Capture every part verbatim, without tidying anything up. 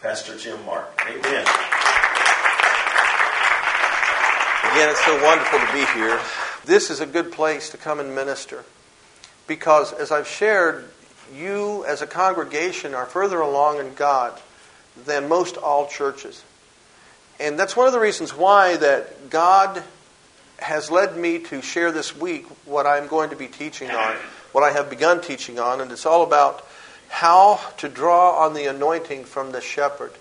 Pastor Jim Mark. Amen. Again, it's so wonderful to be here. This is a good place to come and minister because, as I've shared, you as a congregation are further along in God than most all churches. And that's one of the reasons why that God has led me to share this week what I'm going to be teaching on, what I have begun teaching on, and it's all about how to draw on the anointing from the shepherd.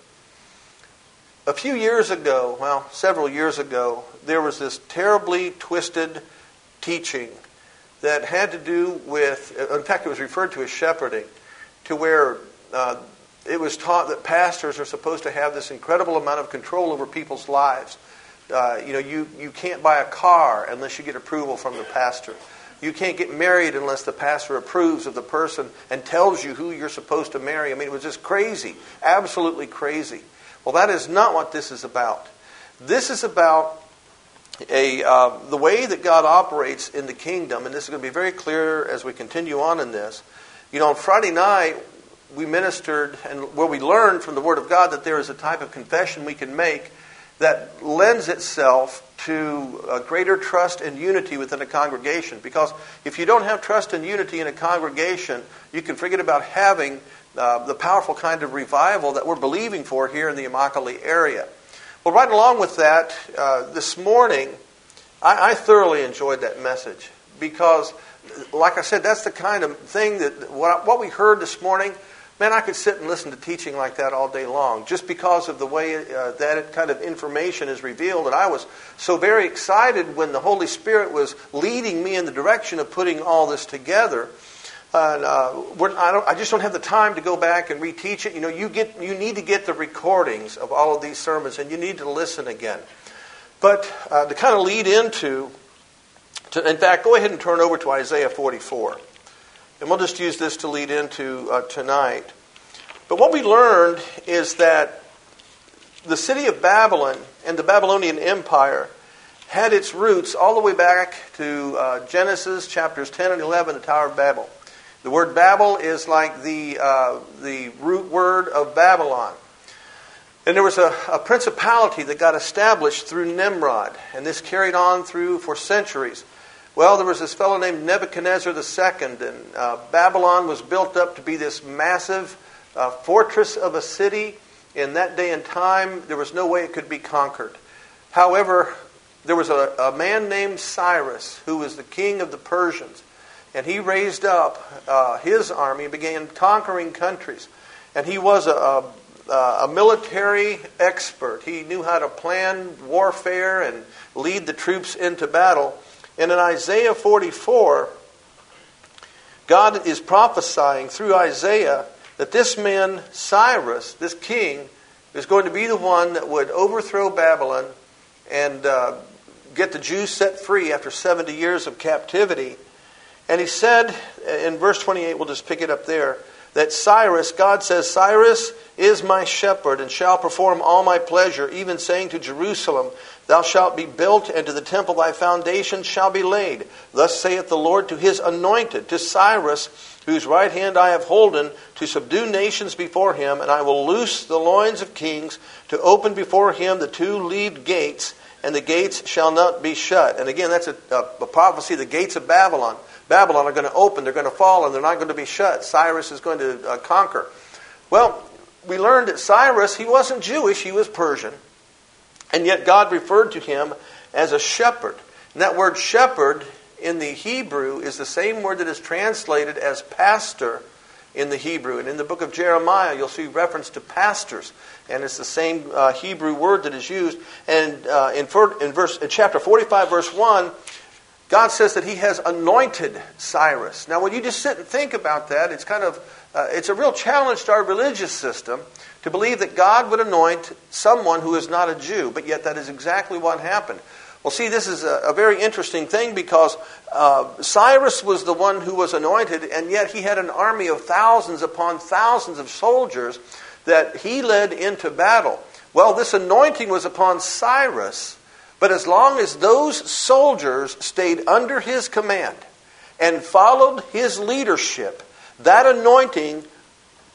A few years ago, well, several years ago, there was this terribly twisted teaching that had to do with, in fact, it was referred to as shepherding, to where uh, it was taught that pastors are supposed to have this incredible amount of control over people's lives. Uh, you know, you, you can't buy a car unless you get approval from the pastor. You can't get married unless the pastor approves of the person and tells you who you're supposed to marry. I mean, it was just crazy, absolutely crazy. Well, that is not what this is about. This is about a uh, the way that God operates in the kingdom, and this is going to be very clear as we continue on in this. You know, on Friday night, we ministered, and where we learned from the Word of God that there is a type of confession we can make that lends itself to a greater trust and unity within a congregation. Because if you don't have trust and unity in a congregation, you can forget about having uh, the powerful kind of revival that we're believing for here in the Immokalee area. Well, right along with that, uh, this morning, I, I thoroughly enjoyed that message. Because, like I said, that's the kind of thing that what, what we heard this morning. Man, I could sit and listen to teaching like that all day long just because of the way uh, that kind of information is revealed. And I was so very excited when the Holy Spirit was leading me in the direction of putting all this together. And uh, we're, I, don't, I just don't have the time to go back and reteach it. You know, you get you need to get the recordings of all of these sermons, and you need to listen again. But uh, to kind of lead into, to, in fact, go ahead and turn over to Isaiah forty-four. And we'll just use this to lead into uh, tonight. But what we learned is that the city of Babylon and the Babylonian Empire had its roots all the way back to uh, Genesis chapters ten and eleven, the Tower of Babel. The word Babel is like the uh, the root word of Babylon. And there was a, a principality that got established through Nimrod, and this carried on through for centuries. Well, there was this fellow named Nebuchadnezzar the Second, and uh, Babylon was built up to be this massive uh, fortress of a city. In that day and time, there was no way it could be conquered. However, there was a, a man named Cyrus, who was the king of the Persians, and he raised up uh, his army and began conquering countries. And he was a, a, a military expert. He knew how to plan warfare and lead the troops into battle. And in Isaiah forty-four, God is prophesying through Isaiah that this man, Cyrus, this king, is going to be the one that would overthrow Babylon and uh, get the Jews set free after seventy years of captivity. And he said, in verse twenty-eight, we'll just pick it up there, that Cyrus, God says, Cyrus is my shepherd and shall perform all my pleasure, even saying to Jerusalem, thou shalt be built, and to the temple thy foundation shall be laid. Thus saith the Lord to his anointed, to Cyrus, whose right hand I have holden, to subdue nations before him, and I will loose the loins of kings, to open before him the two lead gates, and the gates shall not be shut. And again, that's a, a, a prophecy, the gates of Babylon. Babylon are going to open, they're going to fall, and they're not going to be shut. Cyrus is going to uh, conquer. Well, we learned that Cyrus, he wasn't Jewish, he was Persian. And yet God referred to him as a shepherd. And that word shepherd in the Hebrew is the same word that is translated as pastor in the Hebrew. And in the book of Jeremiah, you'll see reference to pastors. And it's the same uh, Hebrew word that is used. And uh, in, in, verse, in chapter forty-five, verse one, God says that he has anointed Cyrus. Now, when you just sit and think about that, it's kind of, uh, it's a real challenge to our religious system to believe that God would anoint someone who is not a Jew, but yet that is exactly what happened. Well, see, this is a, a very interesting thing because uh, Cyrus was the one who was anointed, and yet he had an army of thousands upon thousands of soldiers that he led into battle. Well, this anointing was upon Cyrus, but as long as those soldiers stayed under his command and followed his leadership, that anointing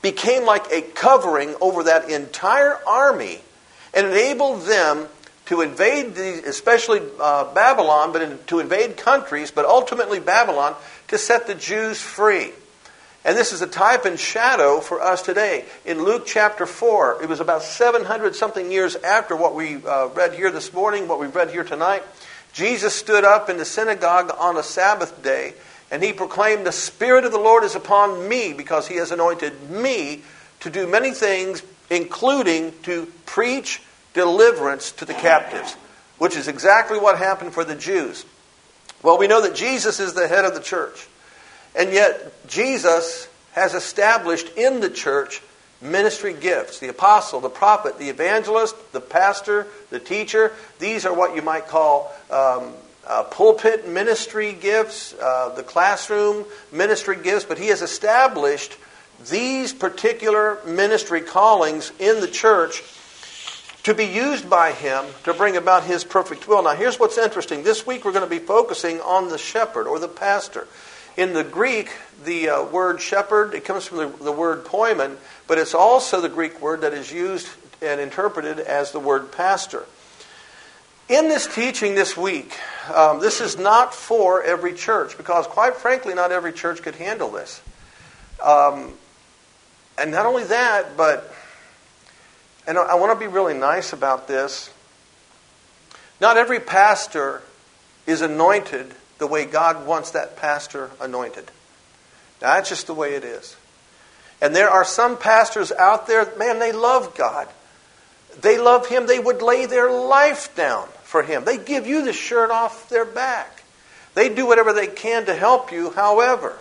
became like a covering over that entire army and enabled them to invade, the, especially uh, Babylon, but in, to invade countries, but ultimately Babylon, to set the Jews free. And this is a type and shadow for us today. In Luke chapter four, it was about seven hundred something years after what we uh, read here this morning, what we've read here tonight. Jesus stood up in the synagogue on a Sabbath day, and he proclaimed, "The Spirit of the Lord is upon me, because he has anointed me to do many things, including to preach deliverance to the captives," which is exactly what happened for the Jews. Well, we know that Jesus is the head of the church. And yet, Jesus has established in the church ministry gifts. The apostle, the prophet, the evangelist, the pastor, the teacher. These are what you might call um, uh, pulpit ministry gifts, uh, the classroom ministry gifts. But he has established these particular ministry callings in the church to be used by him to bring about his perfect will. Now, here's what's interesting. This week we're going to be focusing on the shepherd or the pastor. In the Greek, the uh, word shepherd, it comes from the, the word poimen, but it's also the Greek word that is used and interpreted as the word pastor. In this teaching this week, um, this is not for every church, because quite frankly, not every church could handle this. Um, and not only that, but, and I want to be really nice about this, not every pastor is anointed the way God wants that pastor anointed. Now, that's just the way it is. And there are some pastors out there, man, they love God. They love Him. They would lay their life down for Him. They give you the shirt off their back. They do whatever they can to help you. However,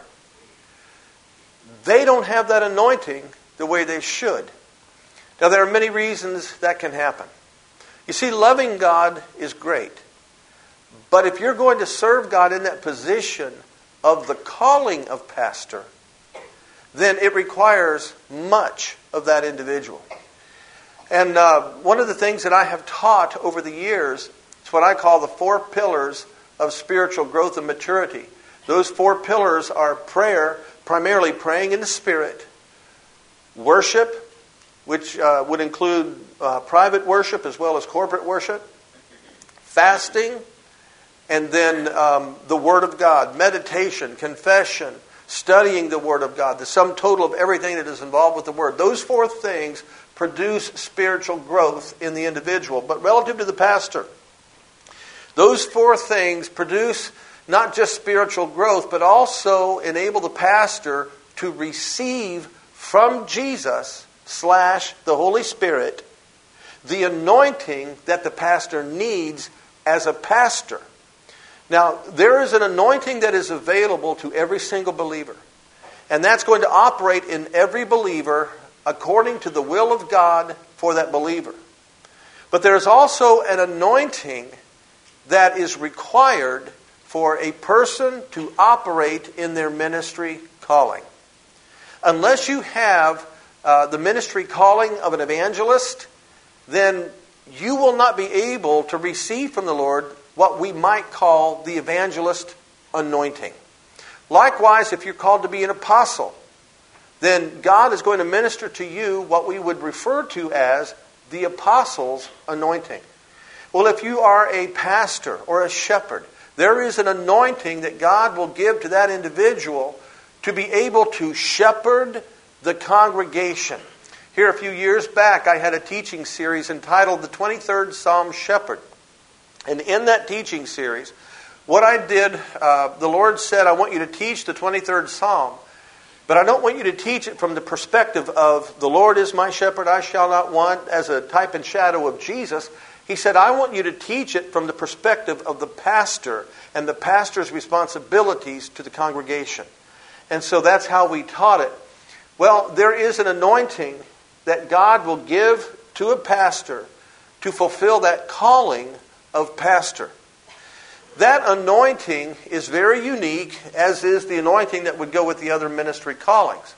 they don't have that anointing the way they should. Now, there are many reasons that can happen. You see, loving God is great. But if you're going to serve God in that position of the calling of pastor, then it requires much of that individual. And uh, one of the things that I have taught over the years is what I call the four pillars of spiritual growth and maturity. Those four pillars are prayer, primarily praying in the Spirit, worship, which uh, would include uh, private worship as well as corporate worship, fasting, and then um, the Word of God, meditation, confession, studying the Word of God, the sum total of everything that is involved with the Word. Those four things produce spiritual growth in the individual. But relative to the pastor, those four things produce not just spiritual growth, but also enable the pastor to receive from Jesus slash the Holy Spirit the anointing that the pastor needs as a pastor. Now, there is an anointing that is available to every single believer. And that's going to operate in every believer according to the will of God for that believer. But there's also an anointing that is required for a person to operate in their ministry calling. Unless you have uh, the ministry calling of an evangelist, then you will not be able to receive from the Lord what we might call the evangelist anointing. Likewise, if you're called to be an apostle, then God is going to minister to you what we would refer to as the apostle's anointing. Well, if you are a pastor or a shepherd, there is an anointing that God will give to that individual to be able to shepherd the congregation. Here a few years back, I had a teaching series entitled The twenty-third Psalm Shepherd. And in that teaching series, what I did, uh, the Lord said, I want you to teach the twenty-third Psalm, but I don't want you to teach it from the perspective of the Lord is my shepherd, I shall not want, as a type and shadow of Jesus. He said, I want you to teach it from the perspective of the pastor and the pastor's responsibilities to the congregation. And so that's how we taught it. Well, there is an anointing that God will give to a pastor to fulfill that calling of pastor. That anointing is very unique, as is the anointing that would go with the other ministry callings.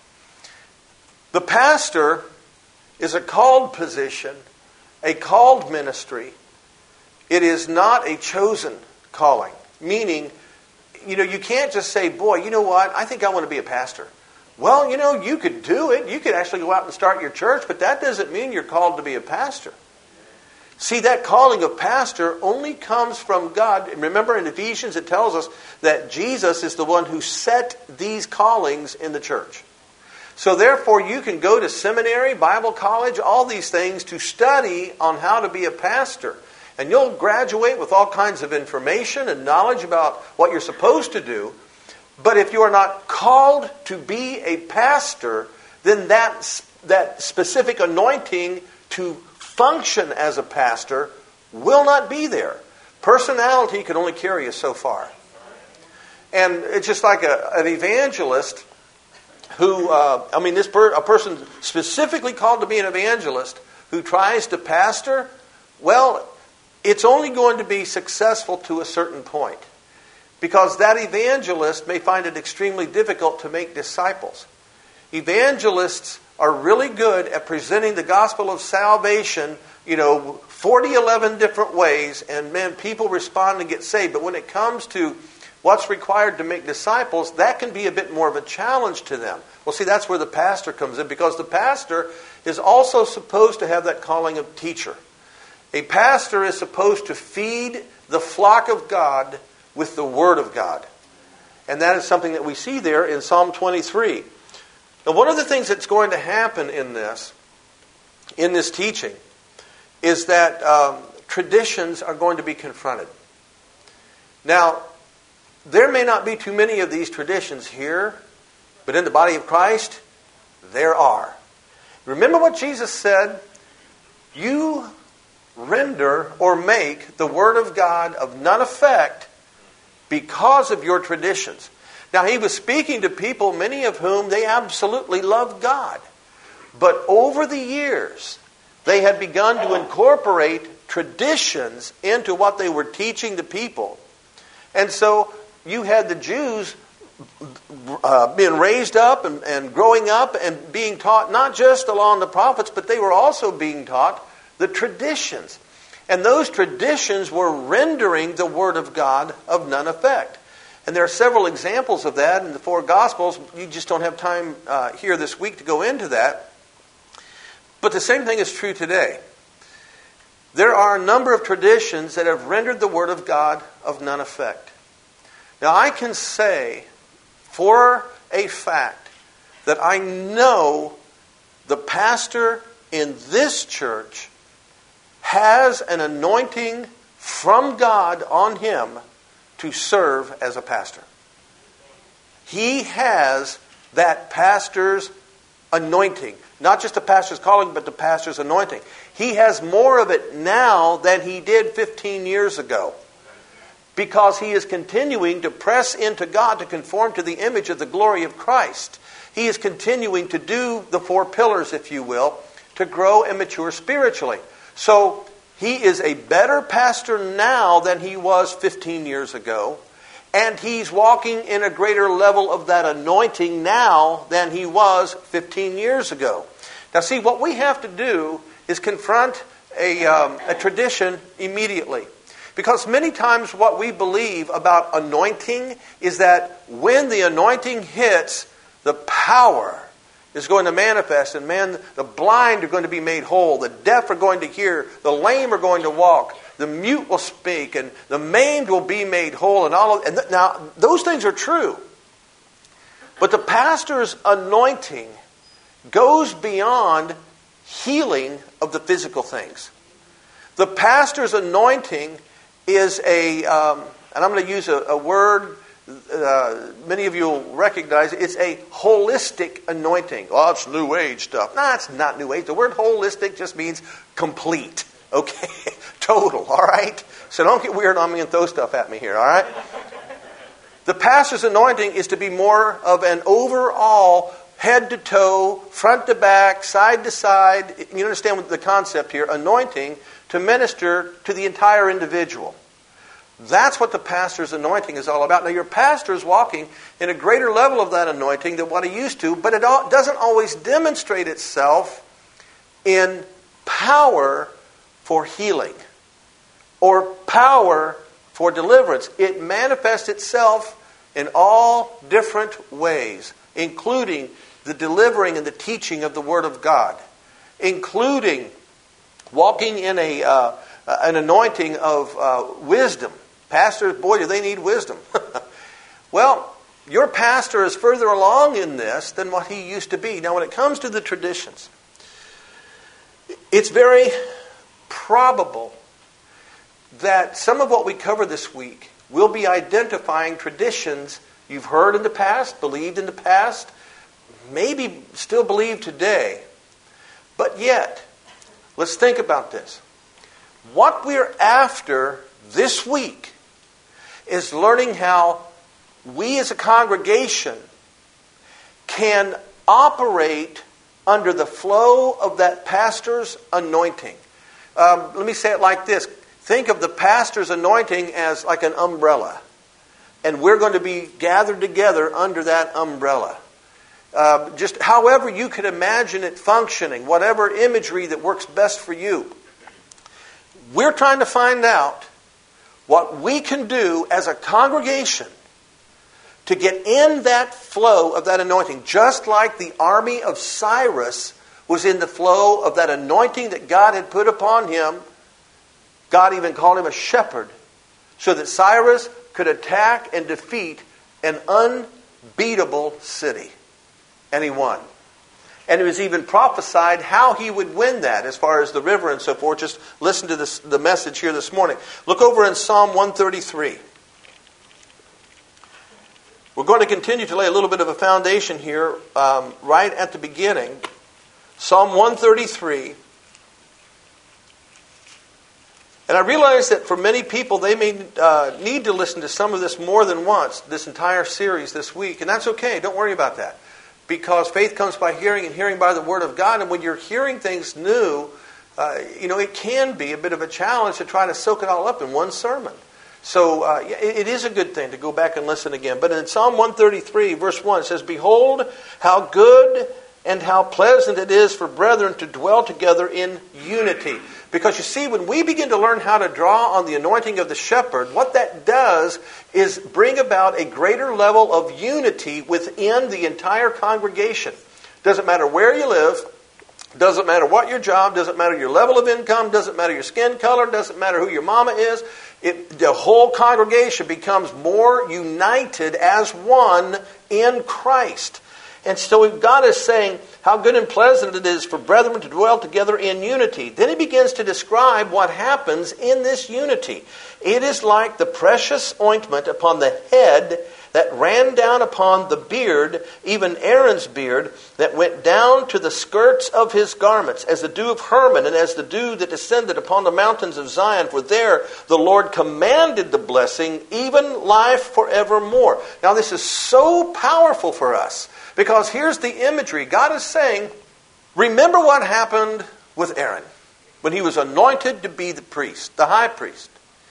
The pastor is a called position, a called ministry. It is not a chosen calling. Meaning, you know, you can't just say, boy, you know what, I think I want to be a pastor. Well, you know, you could do it. You could actually go out and start your church, but that doesn't mean you're called to be a pastor. See, that calling of pastor only comes from God. And remember, in Ephesians it tells us that Jesus is the one who set these callings in the church. So therefore, you can go to seminary, Bible college, all these things to study on how to be a pastor. And you'll graduate with all kinds of information and knowledge about what you're supposed to do. But if you are not called to be a pastor, then that, that specific anointing to function as a pastor will not be there. Personality can only carry you so far. And it's just like a, an evangelist who, uh, I mean, this per, a person specifically called to be an evangelist who tries to pastor, well, it's only going to be successful to a certain point. Because that evangelist may find it extremely difficult to make disciples. Evangelists are really good at presenting the gospel of salvation, you know, forty, eleven different ways, and man, people respond and get saved. But when it comes to what's required to make disciples, that can be a bit more of a challenge to them. Well, see, that's where the pastor comes in, because the pastor is also supposed to have that calling of teacher. A pastor is supposed to feed the flock of God with the Word of God. And that is something that we see there in Psalm twenty-three. Now, one of the things that's going to happen in this, in this teaching, is that um, traditions are going to be confronted. Now, there may not be too many of these traditions here, but in the body of Christ, there are. Remember what Jesus said? You render or make the Word of God of none effect because of your traditions. Now, he was speaking to people, many of whom they absolutely loved God. But over the years, they had begun to incorporate traditions into what they were teaching the people. And so you had the Jews uh, being raised up and, and growing up and being taught not just along the prophets, but they were also being taught the traditions. And those traditions were rendering the Word of God of none effect. And there are several examples of that in the four Gospels. You just don't have time uh, here this week to go into that. But the same thing is true today. There are a number of traditions that have rendered the Word of God of none effect. Now, I can say for a fact that I know the pastor in this church has an anointing from God on him to serve as a pastor. He has that pastor's anointing. Not just the pastor's calling, but the pastor's anointing. He has more of it now than he did fifteen years ago. Because he is continuing to press into God to conform to the image of the glory of Christ. He is continuing to do the four pillars, if you will, to grow and mature spiritually. So he is a better pastor now than he was fifteen years ago. And he's walking in a greater level of that anointing now than he was fifteen years ago. Now see, what we have to do is confront a, um, a tradition immediately. Because many times what we believe about anointing is that when the anointing hits, the power is going to manifest, and man, the blind are going to be made whole, the deaf are going to hear, the lame are going to walk, the mute will speak, and the maimed will be made whole, and all of, and th- now those things are true. But the pastor's anointing goes beyond healing of the physical things. The pastor's anointing is a, um, and I'm going to use a, a word uh, many of you will recognize. It's a holistic anointing. Oh, it's New Age stuff. No, it's not New Age. The word holistic just means complete. Okay? Total, all right? So don't get weird on me and throw stuff at me here, all right? The pastor's anointing is to be more of an overall head to toe, front to back, side to side. You understand what the concept here? Anointing to minister to the entire individual. That's what the pastor's anointing is all about. Now, your pastor is walking in a greater level of that anointing than what he used to, but it doesn't always demonstrate itself in power for healing or power for deliverance. It manifests itself in all different ways. including the delivering and the teaching of the Word of God, including walking in a uh, an anointing of uh, wisdom. Pastors, boy, do they need wisdom. Well, your pastor is further along in this than what he used to be. Now, when it comes to the traditions, it's very probable that some of what we cover this week will be identifying traditions you've heard in the past, believed in the past, maybe still believe today. But yet, let's think about this. What we're after this week is learning how we as a congregation can operate under the flow of that pastor's anointing. Um, let me say it like this. Think of the pastor's anointing as like an umbrella. And we're going to be gathered together under that umbrella. Uh, just however you could imagine it functioning, whatever imagery that works best for you. We're trying to find out what we can do as a congregation to get in that flow of that anointing, just like the army of Cyrus was in the flow of that anointing that God had put upon him. God even called him a shepherd, so that Cyrus could attack and defeat an unbeatable city. And he won. And it was even prophesied how he would win that as far as the river and so forth. Just listen to this, the message here this morning. Look over in Psalm one thirty-three. We're going to continue to lay a little bit of a foundation here um, right at the beginning. Psalm one thirty-three. And I realize that for many people, they may uh, need to listen to some of this more than once, this entire series this week. And that's okay. Don't worry about that. Because faith comes by hearing and hearing by the Word of God. And when you're hearing things new, uh, you know, it can be a bit of a challenge to try to soak it all up in one sermon. So uh, it, it is a good thing to go back and listen again. But in Psalm one thirty-three, verse one, it says, "Behold, how good and how pleasant it is for brethren to dwell together in unity." Because you see, when we begin to learn how to draw on the anointing of the shepherd, what that does is bring about a greater level of unity within the entire congregation. Doesn't matter where you live, doesn't matter what your job, doesn't matter your level of income, doesn't matter your skin color, doesn't matter who your mama is. It, the whole congregation becomes more united as one in Christ. And so God is saying how good and pleasant it is for brethren to dwell together in unity. Then he begins to describe what happens in this unity. It is like the precious ointment upon the head that ran down upon the beard, even Aaron's beard, that went down to the skirts of his garments, as the dew of Hermon, and as the dew that descended upon the mountains of Zion. For there the Lord commanded the blessing, even life forevermore. Now this is so powerful for us, because here's the imagery. God is saying, remember what happened with Aaron when he was anointed to be the priest, the high priest.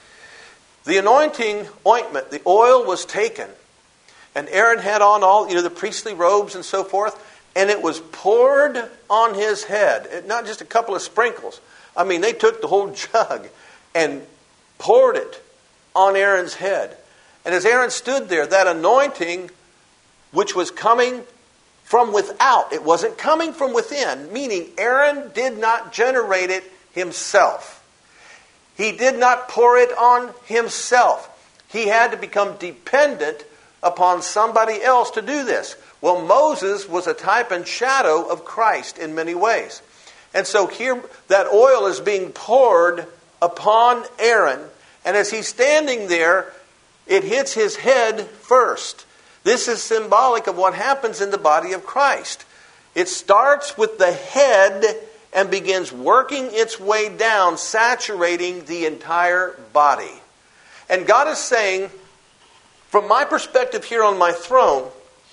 The anointing ointment, the oil was taken, and Aaron had on all, you know, the priestly robes and so forth, and it was poured on his head. Not just a couple of sprinkles. I mean, they took the whole jug and poured it on Aaron's head. And as Aaron stood there, that anointing, which was coming from without, it wasn't coming from within, meaning Aaron did not generate it himself. He did not pour it on himself. He had to become dependent upon somebody else to do this. Well, Moses was a type and shadow of Christ in many ways. And so here that oil is being poured upon Aaron, and as he's standing there, it hits his head first. This is symbolic of what happens in the body of Christ. It starts with the head and begins working its way down, saturating the entire body. And God is saying, from my perspective here on my throne,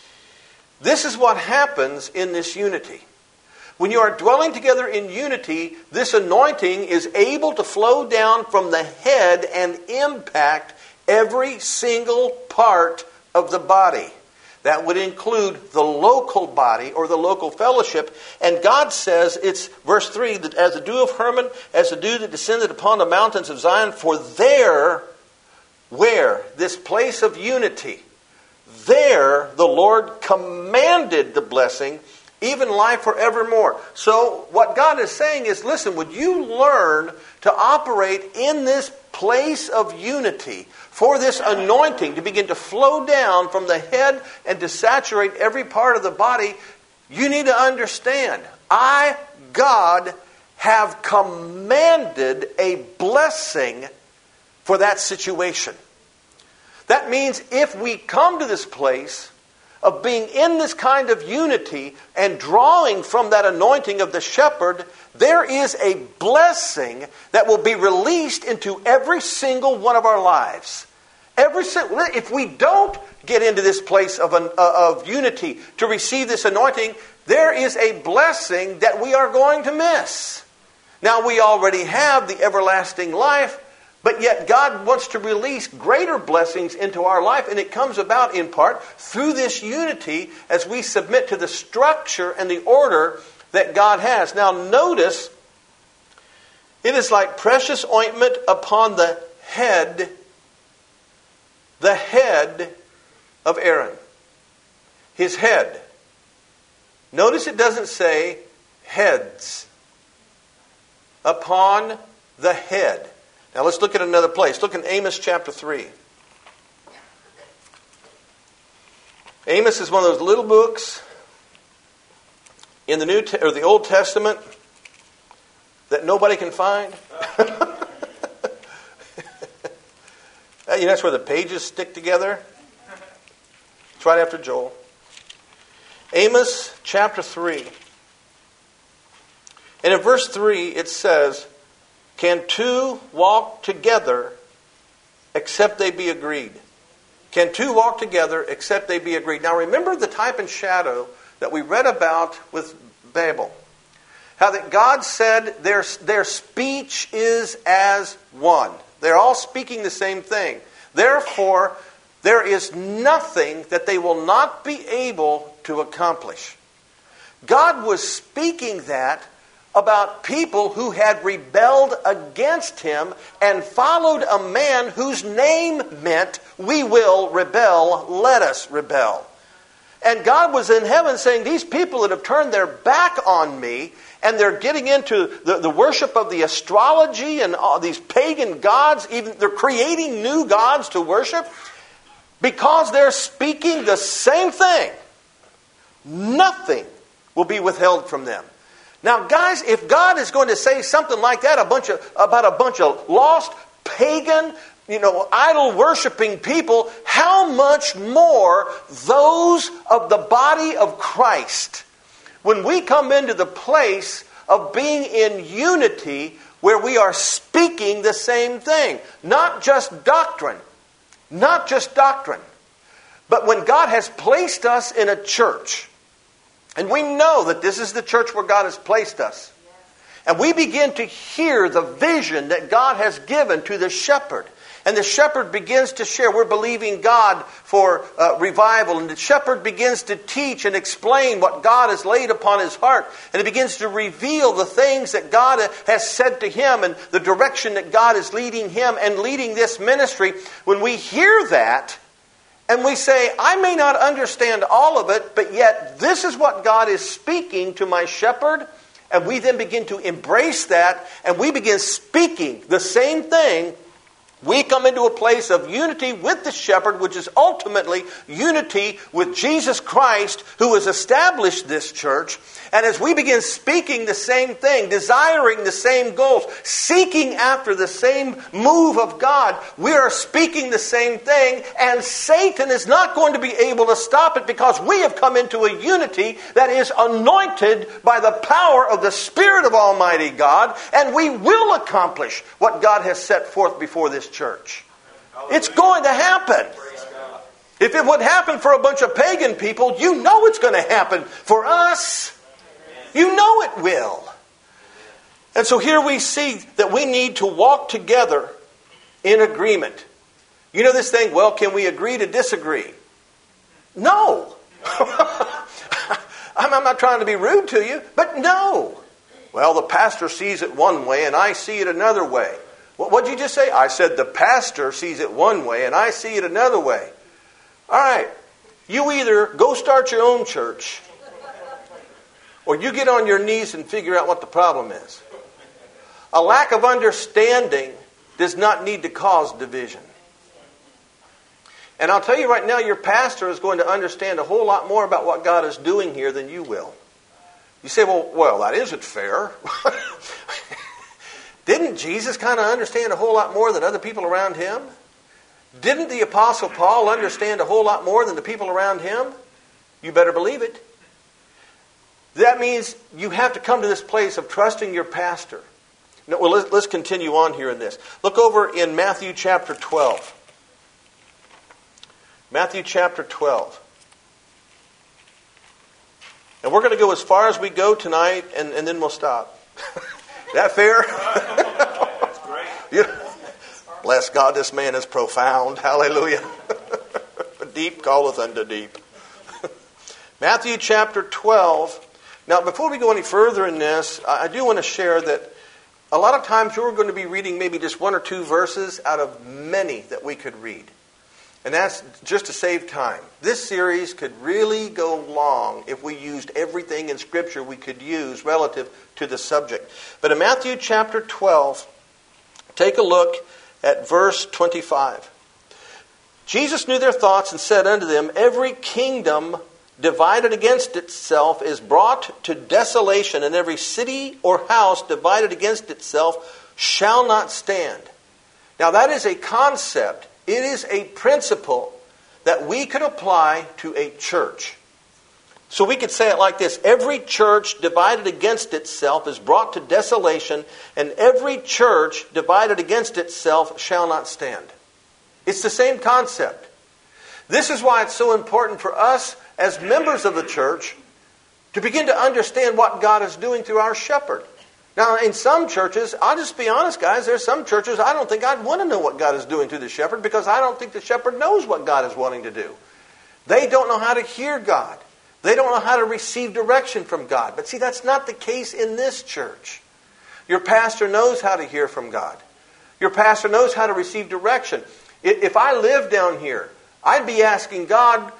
this is what happens in this unity. When you are dwelling together in unity, this anointing is able to flow down from the head and impact every single part of the body. That would include the local body or the local fellowship. And God says, it's verse three, that as the dew of Hermon, as the dew that descended upon the mountains of Zion, for there, where? This place of unity. there the Lord commanded the blessing, even life forevermore. So what God is saying is, listen, would you learn to operate in this place of unity for this anointing to begin to flow down from the head and to saturate every part of the body? You need to understand, I, God, have commanded a blessing for that situation. That means if we come to this place of being in this kind of unity and drawing from that anointing of the shepherd, there is a blessing that will be released into every single one of our lives. Every if we don't get into this place of, an, uh, of unity to receive this anointing, there is a blessing that we are going to miss. Now, we already have the everlasting life, but yet God wants to release greater blessings into our life, and it comes about in part through this unity as we submit to the structure and the order that God has. Now, notice, it is like precious ointment upon the head, the head of Aaron. His head. Notice it doesn't say heads. Upon the head. Now let's look at another place. Look in Amos chapter three. Amos is one of those little books in the New Te- or the Old Testament that nobody can find. You know, that's where the pages stick together. It's right after Joel. Amos chapter three. And in verse three it says, can two walk together except they be agreed? Can two walk together except they be agreed? Now remember the type and shadow that we read about with Babel. How that God said their, their speech is as one. They're all speaking the same thing. Therefore, there is nothing that they will not be able to accomplish. God was speaking that about people who had rebelled against Him and followed a man whose name meant, we will rebel, let us rebel. And God was in heaven saying, these people that have turned their back on me and they're getting into the, the worship of the astrology and all these pagan gods, even they're creating new gods to worship, because they're speaking the same thing, nothing will be withheld from them. Now, guys, if God is going to say something like that a bunch of, about a bunch of lost, pagan, you know, idol-worshiping people, how much more those of the body of Christ? When we come into the place of being in unity where we are speaking the same thing, not just doctrine, not just doctrine, but when God has placed us in a church, and we know that this is the church where God has placed us. And we begin to hear the vision that God has given to the shepherd. And the shepherd begins to share. We're believing God for uh, revival. And the shepherd begins to teach and explain what God has laid upon his heart. And he begins to reveal the things that God has said to him and the direction that God is leading him and leading this ministry. When we hear that, and we say, I may not understand all of it, but yet this is what God is speaking to my shepherd. And we then begin to embrace that, and we begin speaking the same thing. We come into a place of unity with the shepherd, which is ultimately unity with Jesus Christ, who has established this church. And as we begin speaking the same thing, desiring the same goals, seeking after the same move of God, we are speaking the same thing, and Satan is not going to be able to stop it, because we have come into a unity that is anointed by the power of the Spirit of Almighty God, and we will accomplish what God has set forth before this church. It's going to happen. If it would happen for a bunch of pagan people, you know it's going to happen for us. You know it will. And so here we see that we need to walk together in agreement. You know this thing, well, can we agree to disagree? No. I'm not trying to be rude to you, but no. Well, the pastor sees it one way and I see it another way. What did you just say? I said the pastor sees it one way and I see it another way. All right. You either go start your own church, or you get on your knees and figure out what the problem is. A lack of understanding does not need to cause division. And I'll tell you right now, your pastor is going to understand a whole lot more about what God is doing here than you will. You say, well, well, that isn't fair. Didn't Jesus kind of understand a whole lot more than other people around him? Didn't the Apostle Paul understand a whole lot more than the people around him? You better believe it. That means you have to come to this place of trusting your pastor. No, well, let's, let's continue on here in this. Look over in Matthew chapter twelve. Matthew chapter twelve. And we're going to go as far as we go tonight, and, and then we'll stop. That fair? That's great. Yeah. Bless God, this man is profound. Hallelujah. Deep calleth unto deep. Matthew chapter twelve. Now, before we go any further in this, I do want to share that a lot of times we're going to be reading maybe just one or two verses out of many that we could read. And that's just to save time. This series could really go long if we used everything in Scripture we could use relative to the subject. But in Matthew chapter twelve, take a look at verse twenty-five. Jesus knew their thoughts and said unto them, every kingdom divided against itself is brought to desolation, and every city or house divided against itself shall not stand. Now that is a concept. It is a principle that we could apply to a church. So we could say it like this. Every church divided against itself is brought to desolation, and every church divided against itself shall not stand. It's the same concept. This is why it's so important for us as members of the church to begin to understand what God is doing through our shepherd. Now, in some churches, I'll just be honest, guys, there's some churches I don't think I'd want to know what God is doing through the shepherd, because I don't think the shepherd knows what God is wanting to do. They don't know how to hear God. They don't know how to receive direction from God. But see, that's not the case in this church. Your pastor knows how to hear from God. Your pastor knows how to receive direction. If I lived down here, I'd be asking God,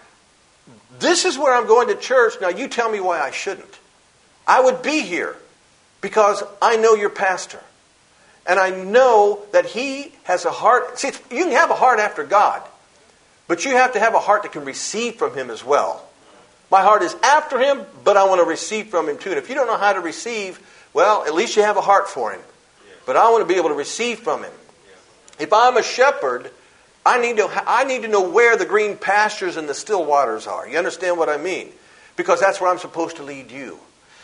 this is where I'm going to church. Now you tell me why I shouldn't. I would be here because I know your pastor. And I know that he has a heart. See, you can have a heart after God, but you have to have a heart that can receive from him as well. My heart is after him, but I want to receive from him too. And if you don't know how to receive, well, at least you have a heart for him. But I want to be able to receive from him. If I'm a shepherd, I need to I need to know where the green pastures and the still waters are. You understand what I mean? Because that's where I'm supposed to lead you.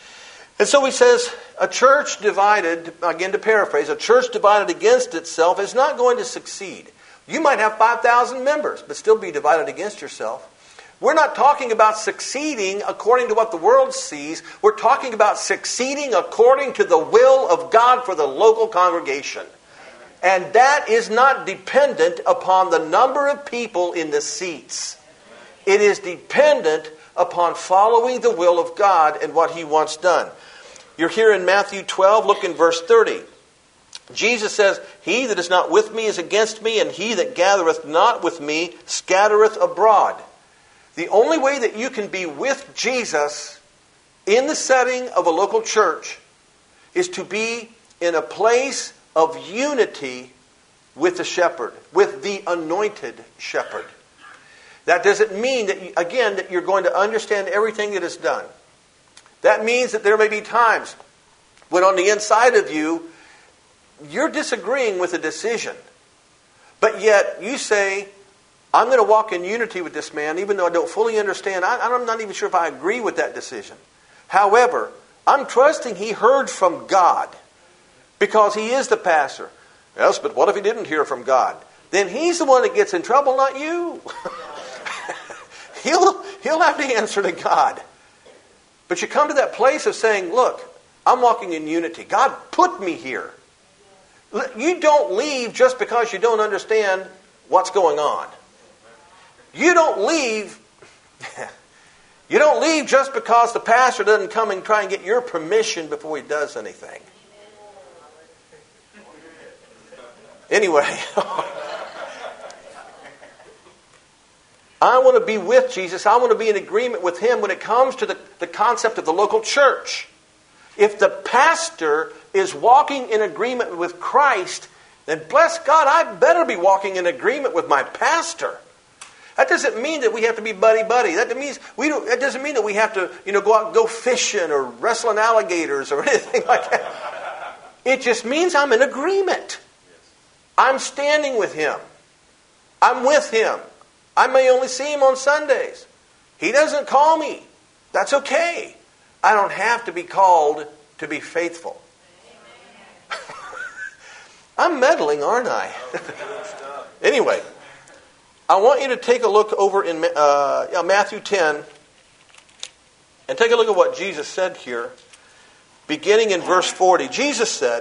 And so he says, a church divided, again to paraphrase, a church divided against itself is not going to succeed. You might have five thousand members, but still be divided against yourself. We're not talking about succeeding according to what the world sees. We're talking about succeeding according to the will of God for the local congregation. And that is not dependent upon the number of people in the seats. It is dependent upon following the will of God and what he wants done. You're here in Matthew twelve, look in verse thirty. Jesus says, he that is not with me is against me, and he that gathereth not with me scattereth abroad. The only way that you can be with Jesus in the setting of a local church is to be in a place of unity with the shepherd, with the anointed shepherd. That doesn't mean that, you, again, that you're going to understand everything that is done. That means that there may be times when on the inside of you, you're disagreeing with a decision. But yet you say, I'm going to walk in unity with this man, even though I don't fully understand. I, I'm not even sure if I agree with that decision. However, I'm trusting he heard from God because he is the pastor. Yes, but what if he didn't hear from God? Then he's the one that gets in trouble, not you. he'll, he'll have to answer to God. But you come to that place of saying, look, I'm walking in unity. God put me here. You don't leave just because you don't understand what's going on. You don't leave you don't leave just because the pastor doesn't come and try and get your permission before he does anything. Anyway. I want to be with Jesus. I want to be in agreement with Him when it comes to the, the concept of the local church. If the pastor is walking in agreement with Christ, then bless God, I better be walking in agreement with my pastor. That doesn't mean that we have to be buddy-buddy. That means we don't, that doesn't mean that we have to, you know, go out and go fishing or wrestling alligators or anything like that. It just means I'm in agreement. I'm standing with Him. I'm with Him. I may only see Him on Sundays. He doesn't call me. That's okay. I don't have to be called to be faithful. I'm meddling, aren't I? Anyway, I want you to take a look over in uh, yeah, Matthew ten and take a look at what Jesus said here, beginning in verse forty. Jesus said,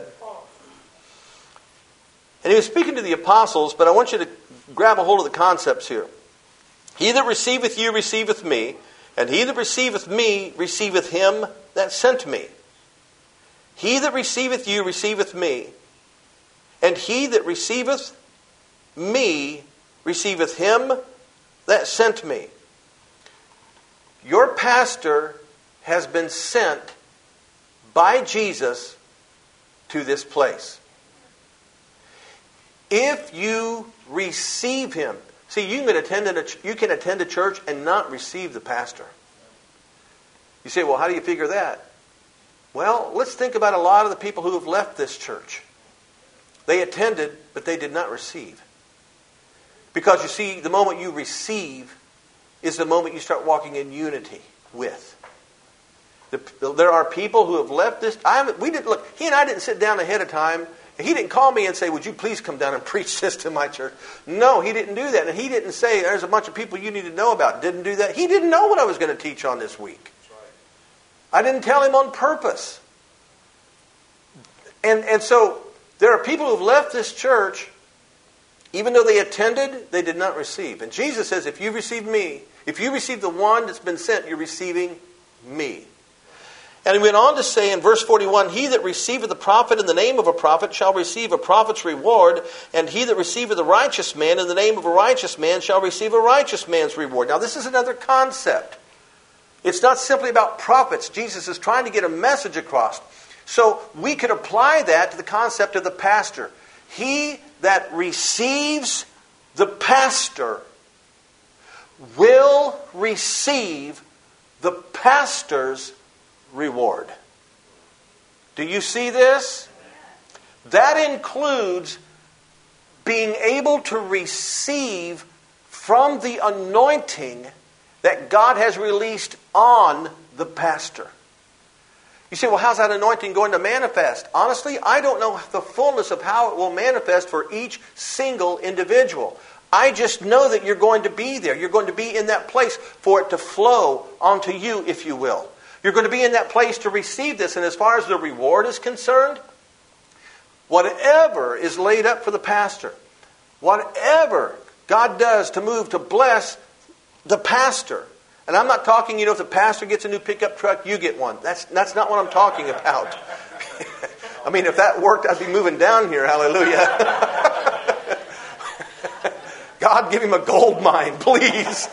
and He was speaking to the apostles, but I want you to grab a hold of the concepts here. He that receiveth you receiveth me, and he that receiveth me receiveth him that sent me. He that receiveth you receiveth me, and he that receiveth me receiveth him that sent me. Your pastor has been sent by Jesus to this place. If you receive Him, see, you can attend a, you can attend a church and not receive the pastor. You say, well, how do you figure that? Well, let's think about a lot of the people who have left this church. They attended, but they did not receive. Because you see, the moment you receive is the moment you start walking in unity with. The, there are people who have left this. I haven't, we didn't look. He and I didn't sit down ahead of time. He didn't call me and say, would you please come down and preach this to my church? No, he didn't do that. And he didn't say, there's a bunch of people you need to know about. Didn't do that. He didn't know what I was going to teach on this week. I didn't tell him on purpose. And, and so there are people who've left this church, even though they attended, they did not receive. And Jesus says, if you receive me, if you receive the one that's been sent, you're receiving me. And he went on to say in verse forty-one, he that receiveth the prophet in the name of a prophet shall receive a prophet's reward, and he that receiveth a righteous man in the name of a righteous man shall receive a righteous man's reward. Now this is another concept. It's not simply about prophets. Jesus is trying to get a message across. So we could apply that to the concept of the pastor. He that receives the pastor will receive the pastor's reward. Do you see this? That includes being able to receive from the anointing that God has released on the pastor. You say, well, how's that anointing going to manifest? Honestly, I don't know the fullness of how it will manifest for each single individual. I just know that you're going to be there. You're going to be in that place for it to flow onto you, if you will. You're going to be in that place to receive this. And as far as the reward is concerned, whatever is laid up for the pastor, whatever God does to move to bless the pastor. And I'm not talking, you know, if the pastor gets a new pickup truck, you get one. That's that's not what I'm talking about. I mean, if that worked, I'd be moving down here. Hallelujah. God, give him a gold mine, please.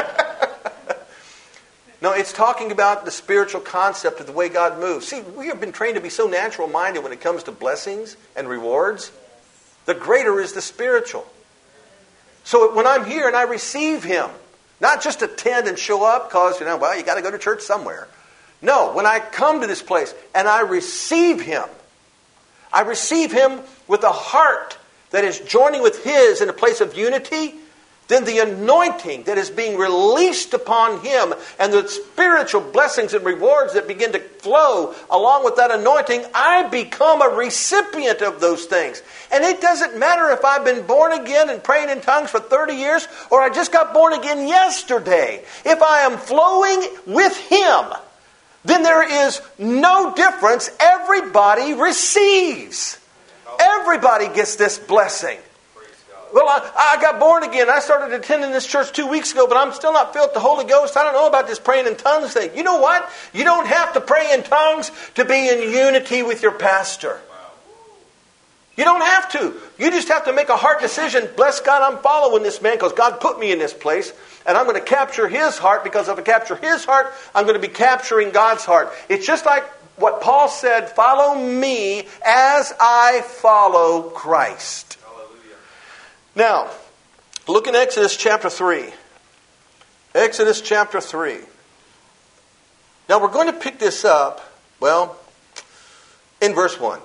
No, it's talking about the spiritual concept of the way God moves. See, we have been trained to be so natural-minded when it comes to blessings and rewards. The greater is the spiritual. So when I'm here and I receive Him, not just attend and show up because, you know, well, you got to go to church somewhere. No, when I come to this place and I receive Him, I receive Him with a heart that is joining with His in a place of unity, then the anointing that is being released upon Him and the spiritual blessings and rewards that begin to flow along with that anointing, I become a recipient of those things. And it doesn't matter if I've been born again and praying in tongues for thirty years or I just got born again yesterday. If I am flowing with Him, then there is no difference. Everybody receives. Everybody gets this blessing. Well, I, I got born again. I started attending this church two weeks ago, but I'm still not filled with the Holy Ghost. I don't know about this praying in tongues thing. You know what? You don't have to pray in tongues to be in unity with your pastor. You don't have to. You just have to make a heart decision. Bless God, I'm following this man because God put me in this place. And I'm going to capture his heart, because if I capture his heart, I'm going to be capturing God's heart. It's just like what Paul said, follow me as I follow Christ. Hallelujah. Now, look in Exodus chapter three. Exodus chapter three. Now we're going to pick this up, well, in verse one.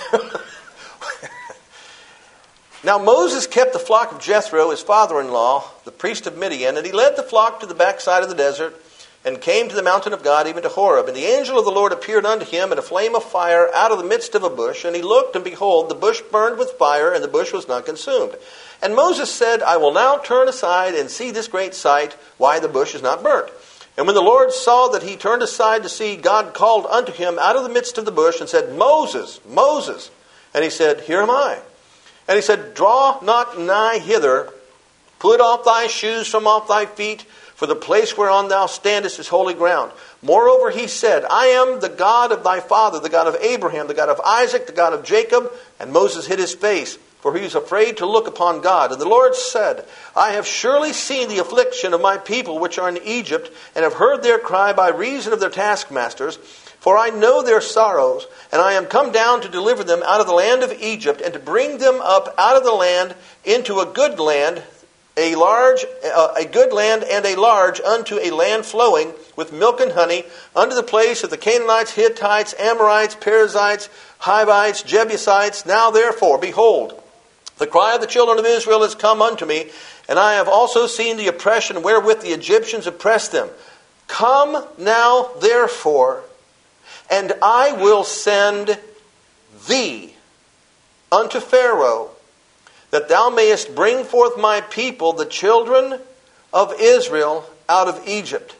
Now Moses kept the flock of Jethro, his father-in-law, the priest of Midian, and he led the flock to the backside of the desert, and came to the mountain of God, even to Horeb. And the angel of the Lord appeared unto him in a flame of fire out of the midst of a bush. And he looked, and behold, the bush burned with fire, and the bush was not consumed. And Moses said, I will now turn aside and see this great sight, why the bush is not burnt. And when the Lord saw that he turned aside to see, God called unto him out of the midst of the bush, and said, Moses, Moses. And he said, Here am I. And he said, Draw not nigh hither, put off thy shoes from off thy feet, for the place whereon thou standest is holy ground. Moreover, he said, I am the God of thy father, the God of Abraham, the God of Isaac, the God of Jacob. And Moses hid his face, for he was afraid to look upon God. And the Lord said, I have surely seen the affliction of my people which are in Egypt, and have heard their cry by reason of their taskmasters. For I know their sorrows, and I am come down to deliver them out of the land of Egypt, and to bring them up out of the land into a good land, a large, uh, a good land and a large, unto a land flowing with milk and honey, unto the place of the Canaanites, Hittites, Amorites, Perizzites, Hivites, Jebusites. Now therefore, behold, the cry of the children of Israel is come unto me, and I have also seen the oppression wherewith the Egyptians oppressed them. Come now therefore, and I will send thee unto Pharaoh, that thou mayest bring forth my people, the children of Israel, out of Egypt.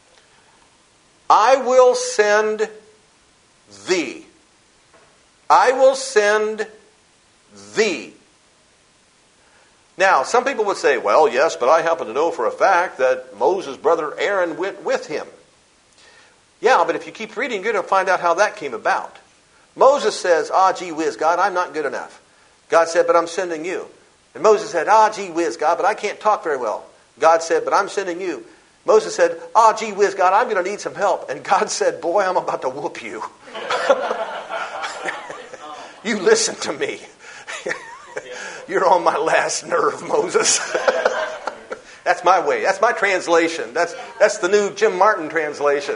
I will send thee. I will send thee. Now, some people would say, well, yes, but I happen to know for a fact that Moses' brother Aaron went with him. Yeah, but if you keep reading, you're going to find out how that came about. Moses says, ah, gee whiz, God, I'm not good enough. God said, but I'm sending you. And Moses said, ah, gee whiz, God, but I can't talk very well. God said, but I'm sending you. Moses said, ah, gee whiz, God, I'm going to need some help. And God said, boy, I'm about to whoop you. You listen to me. You're on my last nerve, Moses. That's my way. That's my translation. That's, that's the new Jim Martin translation.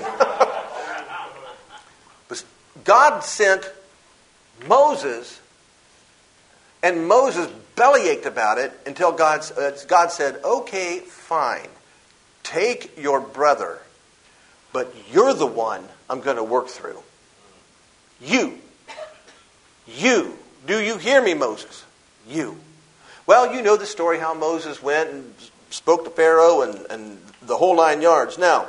But God sent Moses, and Moses bellyached about it until God, uh, God said, okay, fine. Take your brother, but you're the one I'm going to work through. You. You. Do you hear me, Moses? You. Well, you know the story how Moses went and spoke to Pharaoh and, and the whole nine yards. Now,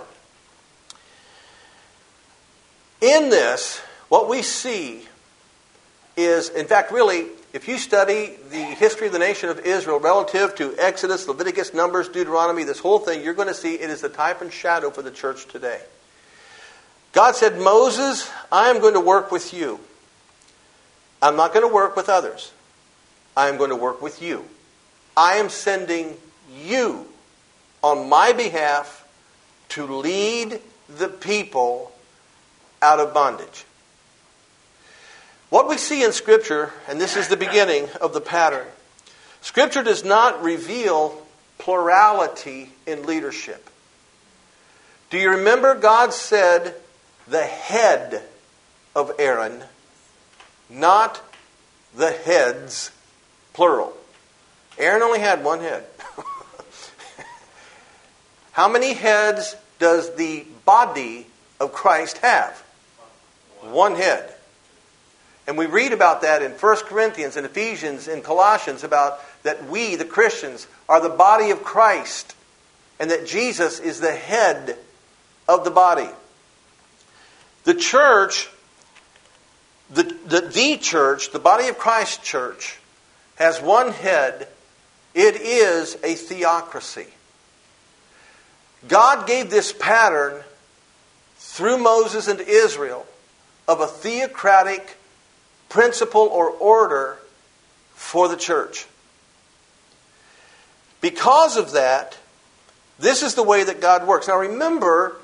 in this, what we see is, in fact, really, if you study the history of the nation of Israel relative to Exodus, Leviticus, Numbers, Deuteronomy, this whole thing, you're going to see it is the type and shadow for the church today. God said, Moses, I am going to work with you. I'm not going to work with others. I am going to work with you. I am sending you on my behalf to lead the people out of bondage. What we see in Scripture, and this is the beginning of the pattern, Scripture does not reveal plurality in leadership. Do you remember God said the head of Aaron, not the heads, plural. Aaron only had one head. How many heads does the body of Christ have? One head. And we read about that in First Corinthians and Ephesians and Colossians about that we, the Christians, are the body of Christ and that Jesus is the head of the body. The church, the, the, the church, the body of Christ church, has one head. It is a theocracy. God gave this pattern through Moses and Israel of a theocratic principle or order for the church. Because of that, this is the way that God works. Now remember,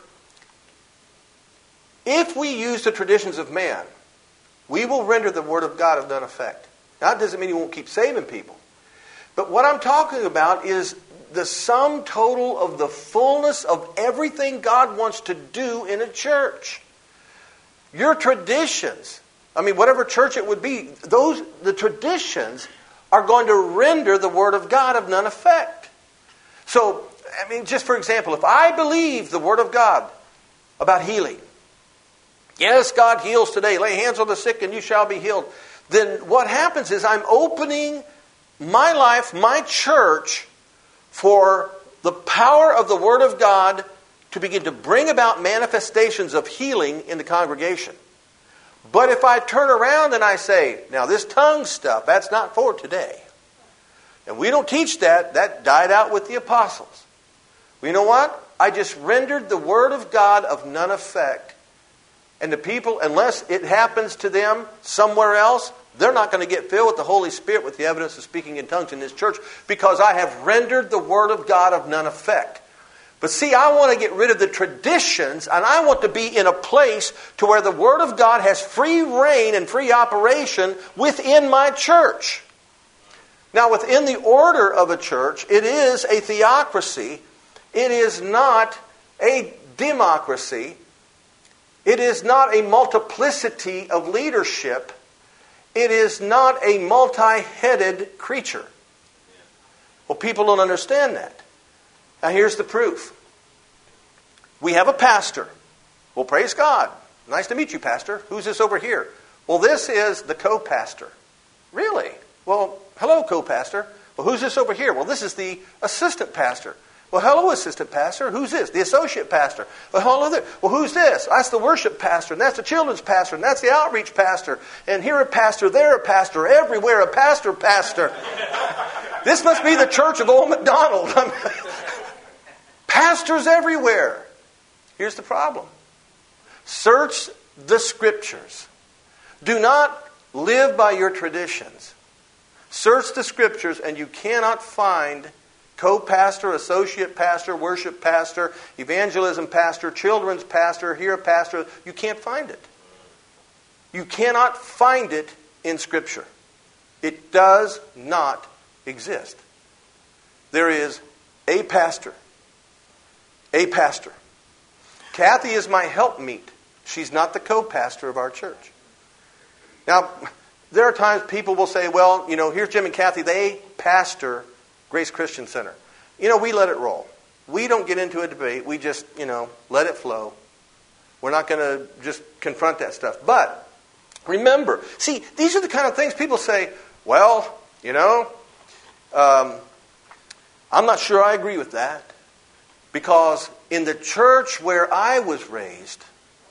if we use the traditions of man, we will render the Word of God of none effect. Now, that doesn't mean you won't keep saving people. But what I'm talking about is the sum total of the fullness of everything God wants to do in a church. Your traditions, I mean, whatever church it would be, those the traditions are going to render the Word of God of none effect. So, I mean, just for example, if I believe the Word of God about healing, yes, God heals today. Lay hands on the sick and you shall be healed. Then what happens is I'm opening my life, my church, for the power of the Word of God to begin to bring about manifestations of healing in the congregation. But if I turn around and I say, now this tongue stuff, that's not for today. And we don't teach that. That died out with the apostles. Well, you know what? I just rendered the Word of God of none effect. And the people, unless it happens to them somewhere else, they're not going to get filled with the Holy Spirit with the evidence of speaking in tongues in this church, because I have rendered the Word of God of none effect. But see, I want to get rid of the traditions, and I want to be in a place to where the Word of God has free reign and free operation within my church. Now, within the order of a church, it is a theocracy. It is not a democracy. It is not a multiplicity of leadership. It is not a multi-headed creature. Well, people don't understand that. Now, here's the proof. We have a pastor. Well, praise God. Nice to meet you, pastor. Who's this over here? Well, this is the co-pastor. Really? Well, hello, co-pastor. Well, who's this over here? Well, this is the assistant pastor. Well, hello, assistant pastor. Who's this? The associate pastor. Well, hello there. Well, who's this? That's the worship pastor, and that's the children's pastor, and that's the outreach pastor. And here a pastor, there a pastor, everywhere a pastor, pastor. This must be the church of Old MacDonald. Pastors everywhere. Here's the problem. Search the Scriptures. Do not live by your traditions. Search the Scriptures, and you cannot find co-pastor, associate pastor, worship pastor, evangelism pastor, children's pastor, here a pastor. You can't find it. You cannot find it in Scripture. It does not exist. There is a pastor. A pastor. Kathy is my helpmeet. She's not the co-pastor of our church. Now, there are times people will say, well, you know, here's Jim and Kathy. They pastor Grace Christian Center. You know, we let it roll. We don't get into a debate. We just, you know, let it flow. We're not going to just confront that stuff. But remember, see, these are the kind of things people say, well, you know, um, I'm not sure I agree with that. Because in the church where I was raised,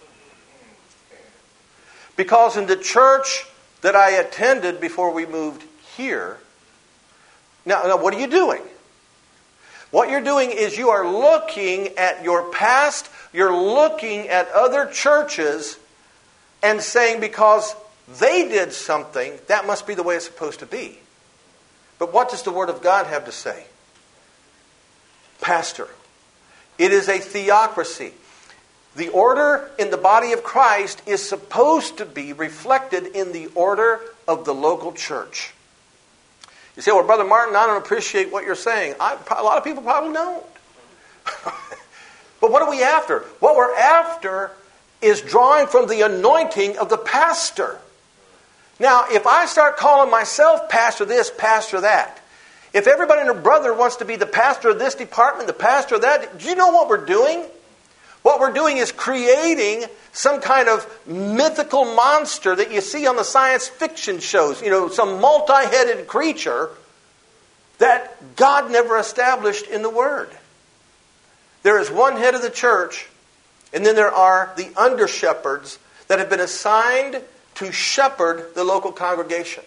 because in the church that I attended before we moved here, now, now what are you doing? What you're doing is you are looking at your past, you're looking at other churches and saying because they did something, that must be the way it's supposed to be. But what does the Word of God have to say? Pastor. It is a theocracy. The order in the body of Christ is supposed to be reflected in the order of the local church. You say, well, Brother Martin, I don't appreciate what you're saying. I, a lot of people probably don't. But what are we after? What we're after is drawing from the anointing of the pastor. Now, if I start calling myself pastor this, pastor that, if everybody and their brother wants to be the pastor of this department, the pastor of that, do you know what we're doing? What we're doing is creating some kind of mythical monster that you see on the science fiction shows. You know, some multi-headed creature that God never established in the Word. There is one head of the church, and then there are the under-shepherds that have been assigned to shepherd the local congregation.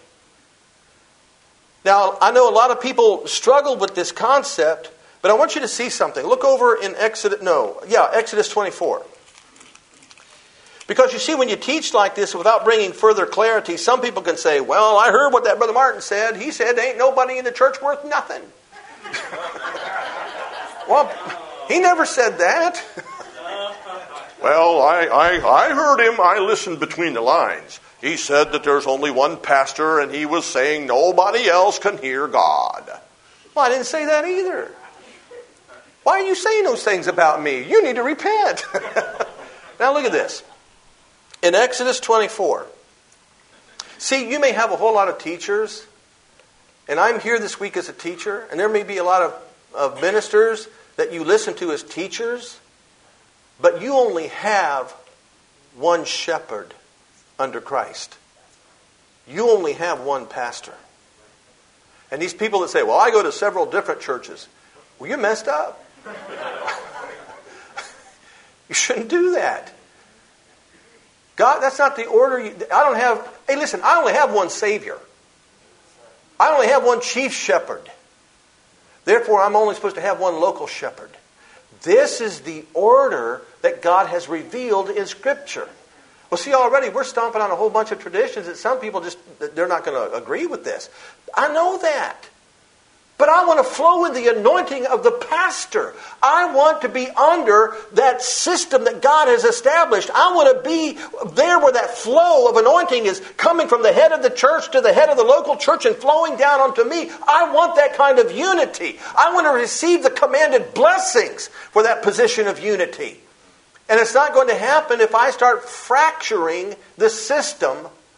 Now, I know a lot of people struggle with this concept, but I want you to see something. Look over in Exodus, no, yeah, Exodus twenty-four. Because you see, when you teach like this without bringing further clarity, some people can say, well, I heard what that Brother Martin said. He said ain't nobody in the church worth nothing. Well, he never said that. Well, I, I, I heard him. I listened between the lines. He said that there's only one pastor, and he was saying nobody else can hear God. Well, I didn't say that either. Why are you saying those things about me? You need to repent. Now look at this. In Exodus twenty-four, see, you may have a whole lot of teachers, and I'm here this week as a teacher, and there may be a lot of, of ministers that you listen to as teachers, but you only have one shepherd under Christ. You only have one pastor. And these people that say, well, I go to several different churches. Well, you're messed up. You shouldn't do that. God, that's not the order. You, I don't have, hey, listen, I only have one Savior. I only have one chief shepherd. Therefore, I'm only supposed to have one local shepherd. This is the order that God has revealed in Scripture. Well, see, already we're stomping on a whole bunch of traditions that some people just, they're not going to agree with this. I know that. But I want to flow in the anointing of the pastor. I want to be under that system that God has established. I want to be there where that flow of anointing is coming from the head of the church to the head of the local church and flowing down onto me. I want that kind of unity. I want to receive the commanded blessings for that position of unity. And it's not going to happen if I start fracturing the system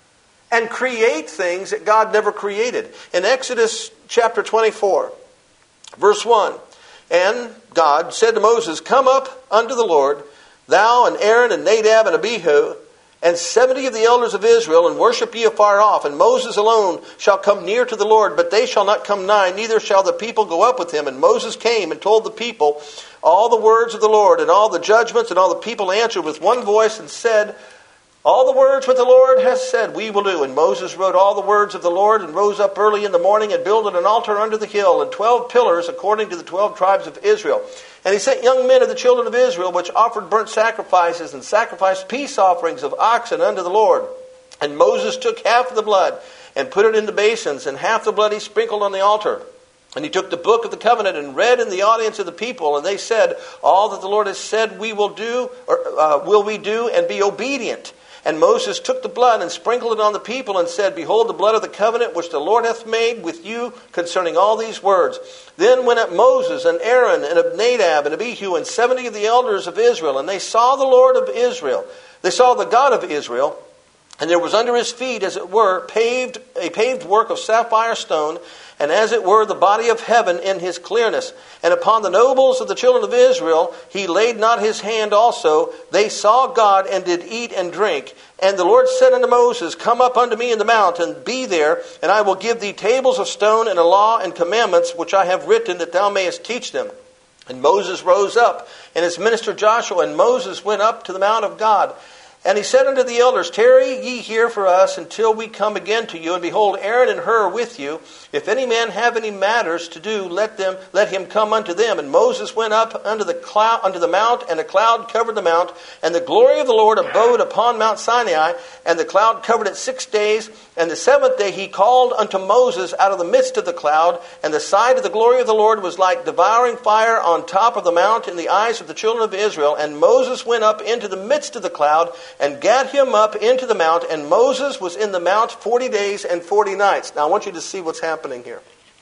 and create things that God never created. In Exodus chapter twenty-four, verse one, and God said to Moses, come up unto the Lord, thou and Aaron and Nadab and Abihu, and seventy of the elders of Israel, and worship ye afar off. And Moses alone shall come near to the Lord, but they shall not come nigh, neither shall the people go up with him. And Moses came and told the people all the words of the Lord, and all the judgments, and all the people answered with one voice and said, all the words which the Lord has said, we will do. And Moses wrote all the words of the Lord, and rose up early in the morning, and builded an altar under the hill, and twelve pillars according to the twelve tribes of Israel. And he sent young men of the children of Israel, which offered burnt sacrifices, and sacrificed peace offerings of oxen unto the Lord. And Moses took half of the blood, and put it into basins, and half the blood he sprinkled on the altar. And he took the book of the covenant and read in the audience of the people. And they said, all that the Lord has said we will do, or uh, will we do, and be obedient. And Moses took the blood and sprinkled it on the people and said, behold, the blood of the covenant which the Lord hath made with you concerning all these words. Then went up Moses and Aaron and Nadab and Abihu and seventy of the elders of Israel. And they saw the Lord of Israel. They saw the God of Israel. And there was under his feet, as it were, paved a paved work of sapphire stone, and as it were the body of heaven in his clearness. And upon the nobles of the children of Israel he laid not his hand also. They saw God and did eat and drink. And the Lord said unto Moses, come up unto me in the mount, and be there, and I will give thee tables of stone, and a law and commandments, which I have written, that thou mayest teach them. And Moses rose up, and his minister Joshua, and Moses went up to the mount of God. And he said unto the elders, tarry ye here for us until we come again to you. And behold, Aaron and Hur with you. If any man have any matters to do, let them let him come unto them. And Moses went up unto the cloud, unto the mount, and a cloud covered the mount. And the glory of the Lord abode upon Mount Sinai. And the cloud covered it six days. And the seventh day he called unto Moses out of the midst of the cloud. And the sight of the glory of the Lord was like devouring fire on top of the mount in the eyes of the children of Israel. And Moses went up into the midst of the cloud, and gat him up into the mount, and Moses was in the mount forty days and forty nights. Now I want you to see what's happening here.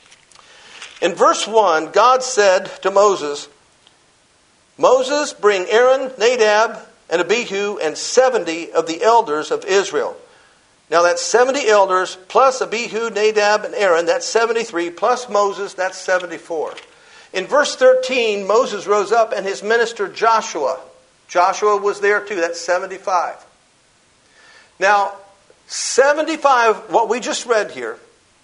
In verse one, God said to Moses, Moses, bring Aaron, Nadab, and Abihu, and seventy of the elders of Israel. Now that's seventy elders, plus Abihu, Nadab, and Aaron, that's seventy-three, plus Moses, that's seventy-four. In verse thirteen, Moses rose up, and his minister Joshua. Joshua was there too. That's seventy-five. Now, seventy-five, what we just read here,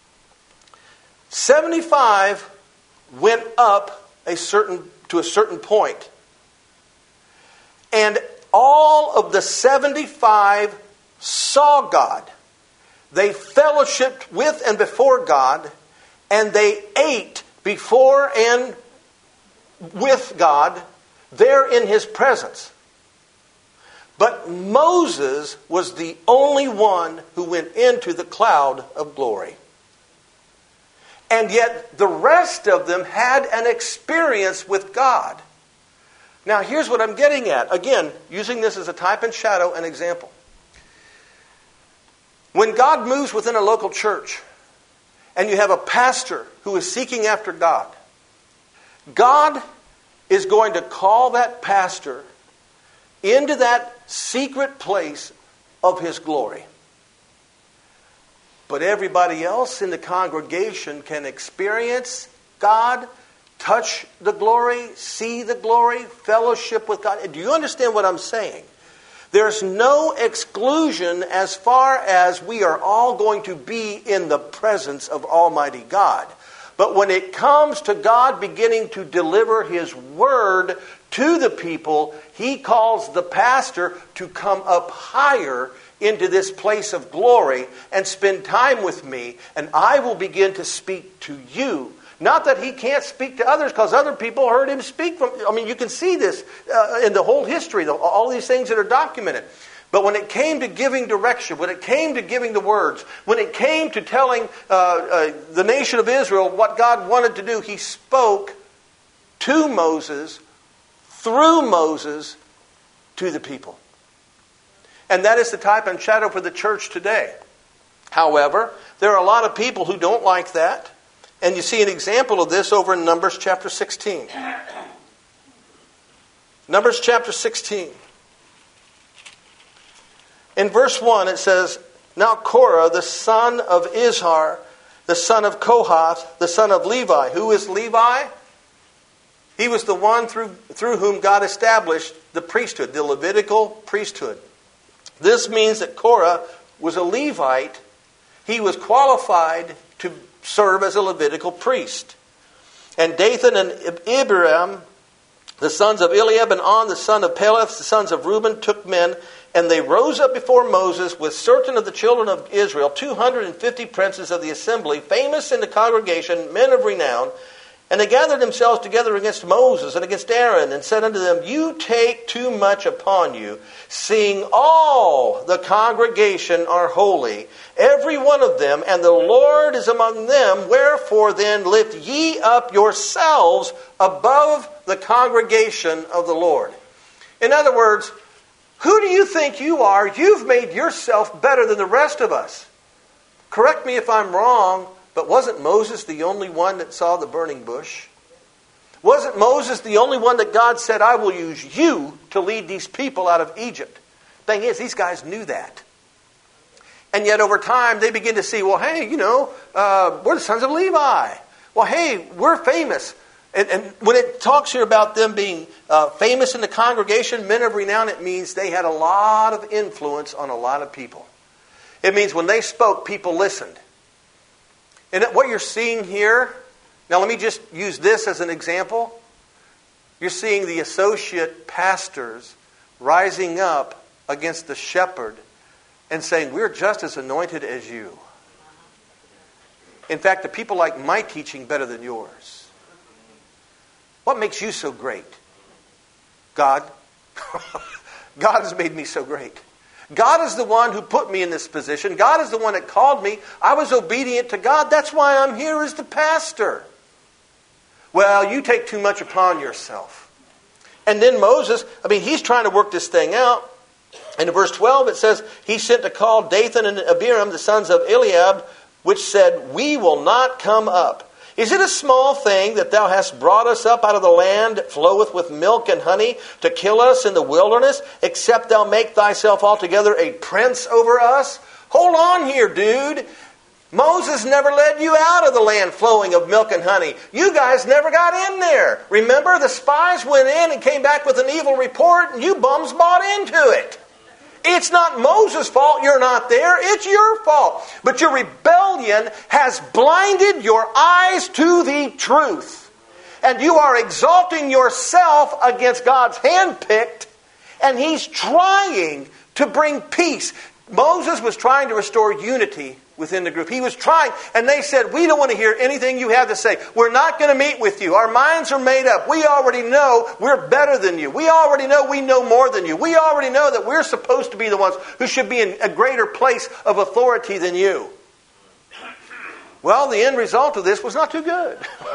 seventy-five went up a certain to a certain point. And all of the seventy-five saw God. They fellowshiped with and before God, and they ate before and with God there in his presence. But Moses was the only one who went into the cloud of glory. And yet the rest of them had an experience with God. Now here's what I'm getting at. Again, using this as a type and shadow, an example. When God moves within a local church, and you have a pastor who is seeking after God, God is going to call that pastor into that secret place of His glory. But everybody else in the congregation can experience God, touch the glory, see the glory, fellowship with God. Do you understand what I'm saying? There's no exclusion as far as we are all going to be in the presence of Almighty God. But when it comes to God beginning to deliver His word to the people, He calls the pastor to come up higher into this place of glory and spend time with me, and I will begin to speak to you. Not that He can't speak to others, because other people heard Him speak from... I mean, you can see this uh, in the whole history, the, all these things that are documented. But when it came to giving direction, when it came to giving the words, when it came to telling uh, uh, the nation of Israel what God wanted to do, He spoke to Moses, through Moses, to the people. And that is the type and shadow for the church today. However, there are a lot of people who don't like that. And you see an example of this over in Numbers chapter sixteen. Numbers chapter sixteen. In verse one it says, Now Korah, the son of Izhar, the son of Kohath, the son of Levi. Who is Levi? He was the one through, through whom God established the priesthood, the Levitical priesthood. This means that Korah was a Levite. He was qualified to serve as a Levitical priest. And Dathan and Abiram, the sons of Eliab, and On, the son of Peleth, the sons of Reuben, took men, and they rose up before Moses with certain of the children of Israel, two hundred fifty princes of the assembly, famous in the congregation, men of renown. And they gathered themselves together against Moses and against Aaron, and said unto them, You take too much upon you, seeing all the congregation are holy, every one of them, and the Lord is among them. Wherefore then lift ye up yourselves above the congregation of the Lord. In other words, who do you think you are? You've made yourself better than the rest of us. Correct me if I'm wrong, but wasn't Moses the only one that saw the burning bush? Wasn't Moses the only one that God said, I will use you to lead these people out of Egypt? Thing is, these guys knew that. And yet over time, they begin to see, well, hey, you know, uh, we're the sons of Levi. Well, hey, we're famous. And, and when it talks here about them being uh, famous in the congregation, men of renown, it means they had a lot of influence on a lot of people. It means when they spoke, people listened. And what you're seeing here, now let me just use this as an example. You're seeing the associate pastors rising up against the shepherd and saying, we're just as anointed as you. In fact, the people like my teaching better than yours. What makes you so great? God. God has made me so great. God is the one who put me in this position. God is the one that called me. I was obedient to God. That's why I'm here as the pastor. Well, you take too much upon yourself. And then Moses, I mean, he's trying to work this thing out. And in verse twelve it says, He sent to call Dathan and Abiram, the sons of Eliab, which said, We will not come up. Is it a small thing that thou hast brought us up out of the land that floweth with milk and honey to kill us in the wilderness, except thou make thyself altogether a prince over us? Hold on here, dude. Moses never led you out of the land flowing of milk and honey. You guys never got in there. Remember, the spies went in and came back with an evil report, and you bums bought into it. It's not Moses' fault you're not there. It's your fault. But your rebellion has blinded your eyes to the truth. And you are exalting yourself against God's handpicked, and He's trying to bring peace. Moses was trying to restore unity within the group. He was trying, and they said, we don't want to hear anything you have to say. We're not going to meet with you. Our minds are made up. We already know we're better than you. We already know we know more than you. We already know that we're supposed to be the ones who should be in a greater place of authority than you. Well, the end result of this was not too good.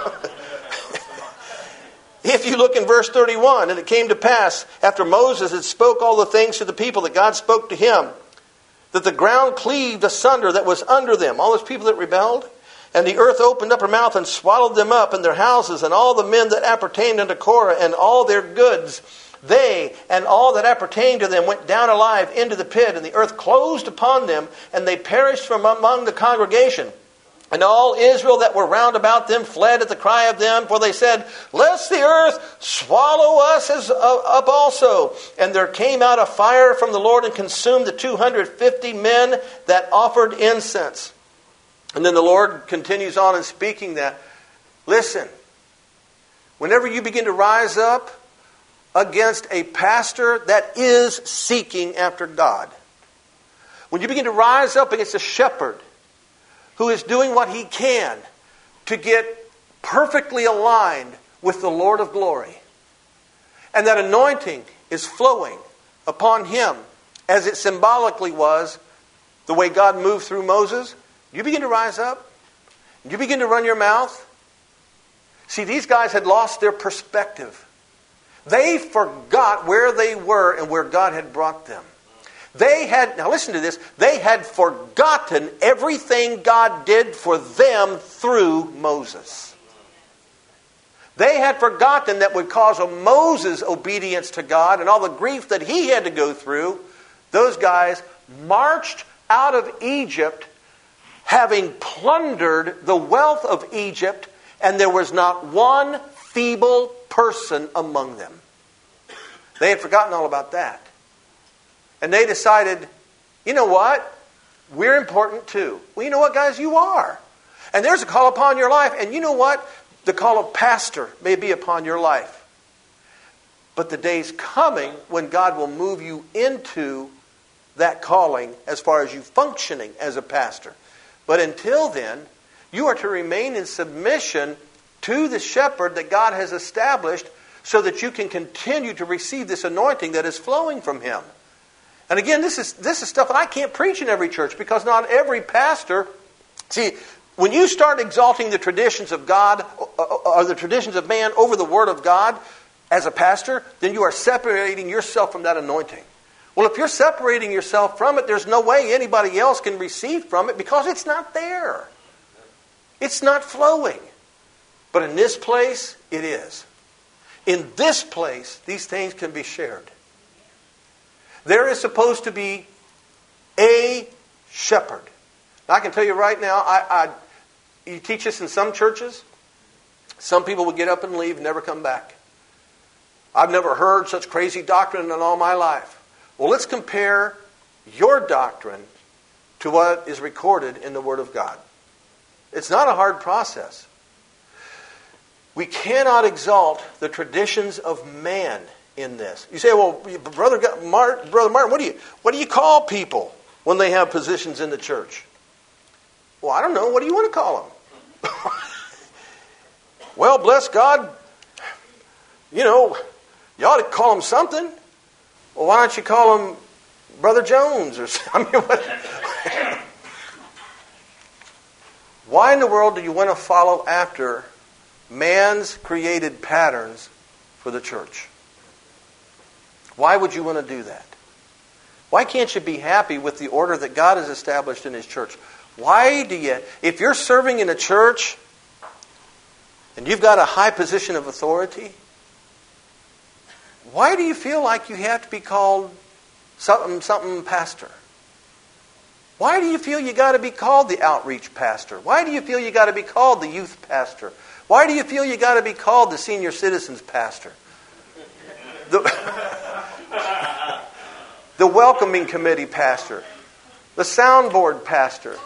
If you look in verse thirty-one, and it came to pass, after Moses had spoke all the things to the people that God spoke to him, that the ground cleaved asunder that was under them, all those people that rebelled, and the earth opened up her mouth and swallowed them up and their houses, and all the men that appertained unto Korah, and all their goods. They and all that appertained to them went down alive into the pit, and the earth closed upon them, and they perished from among the congregation. And all Israel that were round about them fled at the cry of them, for they said, lest the earth swallow us as up also. And there came out a fire from the Lord and consumed the two hundred fifty men that offered incense. And then the Lord continues on in speaking that, listen, whenever you begin to rise up against a pastor that is seeking after God, when you begin to rise up against a shepherd who is doing what he can to get perfectly aligned with the Lord of glory, and that anointing is flowing upon him as it symbolically was the way God moved through Moses, you begin to rise up, you begin to run your mouth. See, these guys had lost their perspective. They forgot where they were and where God had brought them. They had, now listen to this, they had forgotten everything God did for them through Moses. They had forgotten that would cause of Moses' obedience to God and all the grief that he had to go through. Those guys marched out of Egypt having plundered the wealth of Egypt, and there was not one feeble person among them. They had forgotten all about that. And they decided, you know what? We're important too. Well, you know what, guys? You are. And there's a call upon your life. And you know what? The call of pastor may be upon your life. But the day's coming when God will move you into that calling as far as you functioning as a pastor. But until then, you are to remain in submission to the shepherd that God has established so that you can continue to receive this anointing that is flowing from him. And again, this is this is stuff that I can't preach in every church because not every pastor... See, when you start exalting the traditions of God or the traditions of man over the Word of God as a pastor, then you are separating yourself from that anointing. Well, if you're separating yourself from it, there's no way anybody else can receive from it because it's not there. It's not flowing. But in this place, it is. In this place, these things can be shared. There is supposed to be a shepherd. Now, I can tell you right now, I, I, you teach this in some churches. Some people would get up and leave and never come back. I've never heard such crazy doctrine in all my life. Well, let's compare your doctrine to what is recorded in the Word of God. It's not a hard process. We cannot exalt the traditions of man in this. You say, well, Brother Martin, Brother Martin, what do you what do you call people when they have positions in the church? Well, I don't know. What do you want to call them? Well, bless God, you know, you ought to call them something. Well, why don't you call them Brother Jones or something? I mean, what? Why in the world do you want to follow after man's created patterns for the church? Why would you want to do that? Why can't you be happy with the order that God has established in His church? Why do you, if you're serving in a church and you've got a high position of authority, why do you feel like you have to be called something, something pastor? Why do you feel you got to be called the outreach pastor? Why do you feel you got to be called the youth pastor? Why do you feel you got to be called the senior citizens pastor? The, the welcoming committee pastor, the soundboard pastor,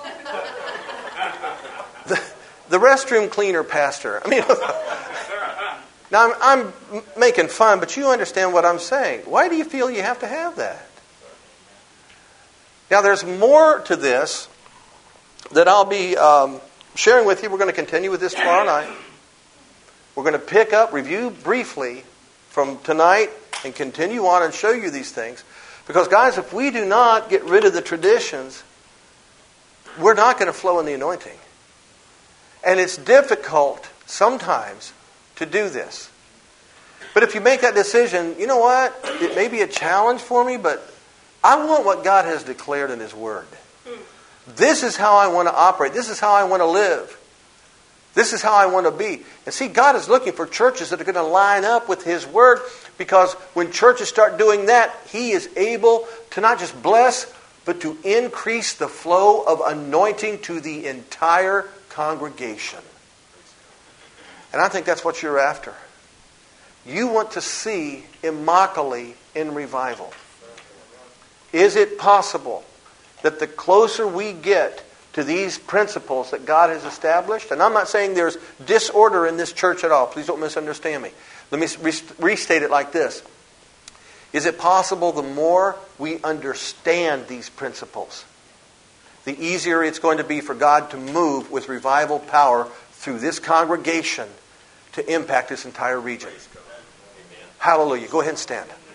the, the restroom cleaner pastor. I mean, now I'm, I'm making fun, but you understand what I'm saying. Why do you feel you have to have that? Now, there's more to this that I'll be um, sharing with you. We're going to continue with this tomorrow night. We're going to pick up, review briefly from tonight and continue on and show you these things. Because, guys, if we do not get rid of the traditions, we're not going to flow in the anointing. And it's difficult sometimes to do this. But if you make that decision, you know what? It may be a challenge for me, but I want what God has declared in His Word. This is how I want to operate. This is how I want to live. This is how I want to be. And see, God is looking for churches that are going to line up with His Word, because when churches start doing that, He is able to not just bless, but to increase the flow of anointing to the entire congregation. And I think that's what you're after. You want to see Immokalee in revival. Is it possible that the closer we get to these principles that God has established, and I'm not saying there's disorder in this church at all, please don't misunderstand me. Let me restate it like this. Is it possible the more we understand these principles, the easier it's going to be for God to move with revival power through this congregation to impact this entire region? Hallelujah. Go ahead and stand.